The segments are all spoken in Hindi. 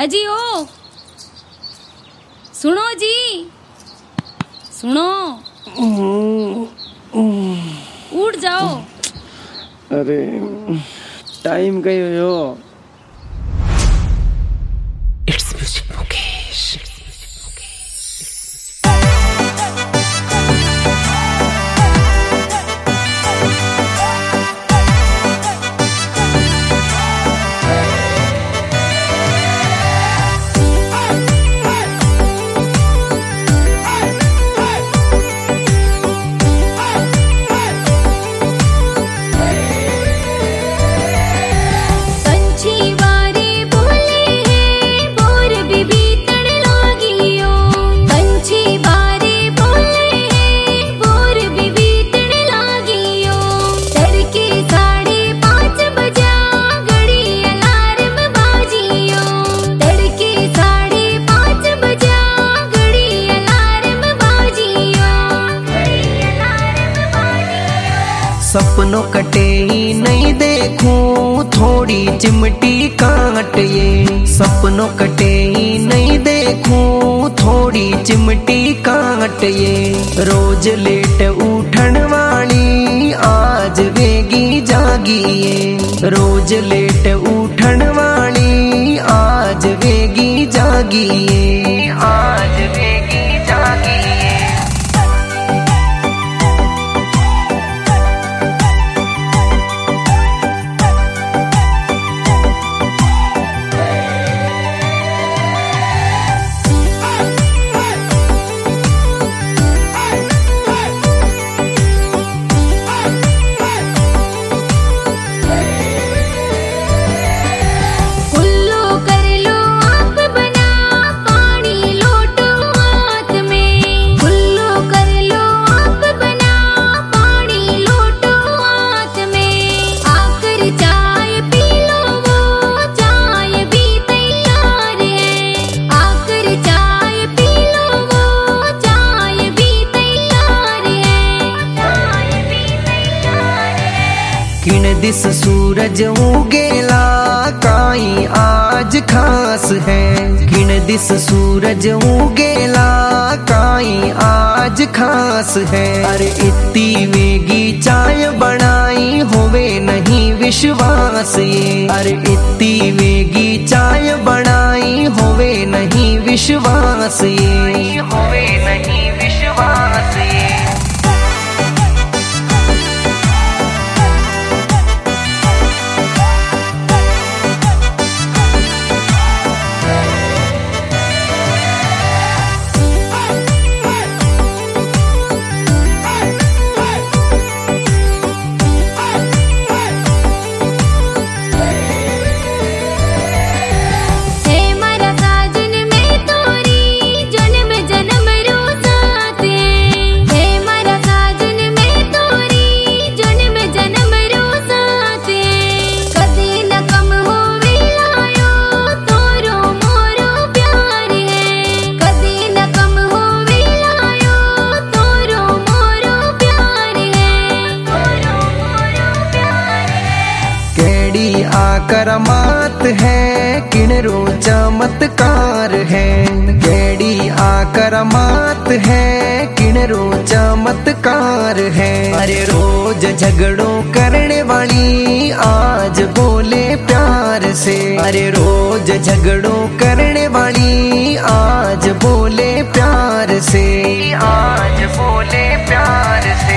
अजी ओ सुनो जी, सुनो, उठ जाओ। अरे टाइम कहीं हो। It's music Mukesh. सपनों कटे ही नहीं देखूं थोड़ी चिमटी काट ये। सपनों कटे ही नहीं देखूं थोड़ी चिमटी काट ये। रोज लेट उठन वाली आज वेगी जागी ये। रोज लेट उठन वाली आज वेगी जागी ये। आज वेगी जागी ये। किन दिस सूरज उगेला काई आज खास है। किन दिस सूरज उगेला काई आज खास है। अरे इतनी वेगी चाय बनाई होवे नहीं विश्वास ये। अरे इतनी वेगी चाय बनाई होवे नहीं विश्वास ये। होवे नहीं विश्वास ये। करमात है किणरो चमत्कार है। केड़ी आकरमात है किणरो चमत्कार है। अरे रोज झगड़ों करने वाली आज बोले प्यार से। अरे रोज झगड़ों करने वाली आज बोले प्यार से। आज बोले प्यार से।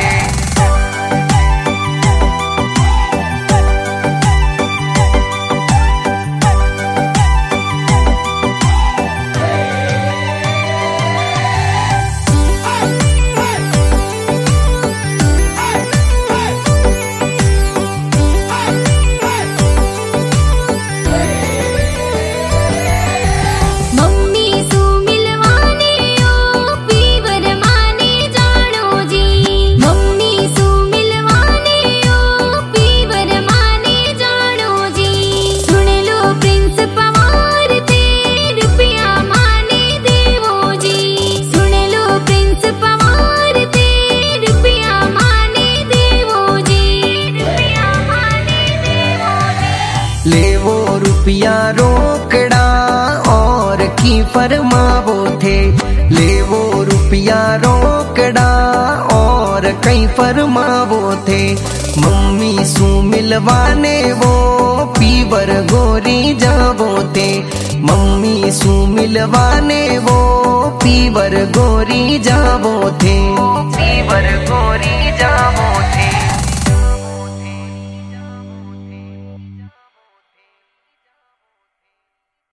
रुपया रोकड़ा की फरमावो थे, ले वो रुपया रोकड़ा और कई फरमावो थे। मम्मी सू मिलवाने वो पीवर गोरी जावो थे, मम्मी सू मिलवाने वो पीवर गोरी जावो थे।